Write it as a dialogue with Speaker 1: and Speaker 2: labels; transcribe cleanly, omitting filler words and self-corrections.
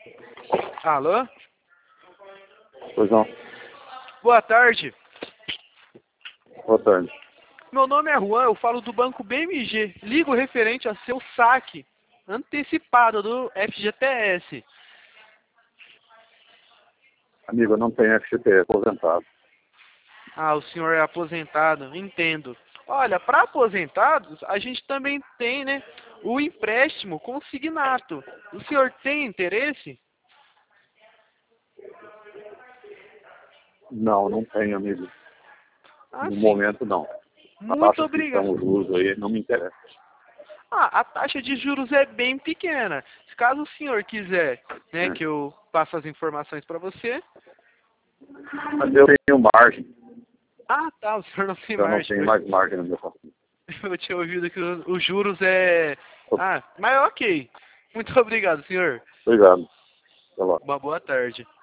Speaker 1: Alô?
Speaker 2: Pois não.
Speaker 1: Boa tarde.
Speaker 2: Boa tarde.
Speaker 1: Meu nome é Juan, eu falo do Banco BMG. Ligo referente a seu saque antecipado do FGTS.
Speaker 2: Amigo, eu não tenho FGTS aposentado.
Speaker 1: Ah, o senhor é aposentado, entendo. Olha, para aposentados, a gente também tem, né, o empréstimo consignato. O senhor tem interesse?
Speaker 2: Não, não tenho, amigo.
Speaker 1: Ah,
Speaker 2: No
Speaker 1: sim.
Speaker 2: momento, não. A
Speaker 1: Muito
Speaker 2: taxa que estão
Speaker 1: obrigado.
Speaker 2: os juros aí não me interessa.
Speaker 1: Ah, a taxa de juros é bem pequena. Caso o senhor quiser, né,
Speaker 2: É.
Speaker 1: que eu passe as informações para você.
Speaker 2: Mas eu tenho margem.
Speaker 1: Ah, tá, o senhor não tem
Speaker 2: Eu não
Speaker 1: margem.
Speaker 2: tenho mais margem no meu passivo.
Speaker 1: Eu tinha ouvido que os juros é... Ah, mas ok. Muito obrigado, senhor.
Speaker 2: Obrigado. Até lá.
Speaker 1: Uma boa tarde.